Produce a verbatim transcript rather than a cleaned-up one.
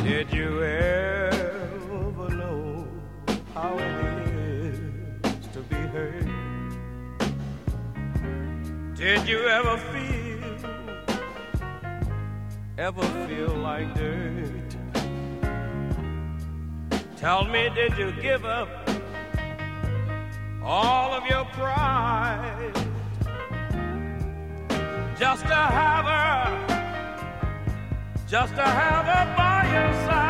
Did you ever know how it is to be hurt? Did you ever feel, ever feel like dirt? Tell me, did you give up all of your pride just to have her, just to have her by your side?